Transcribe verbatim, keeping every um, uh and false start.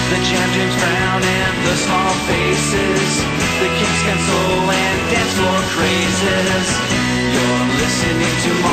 The champions crown and the small faces, the king's console and dance floor crazes. You're listening to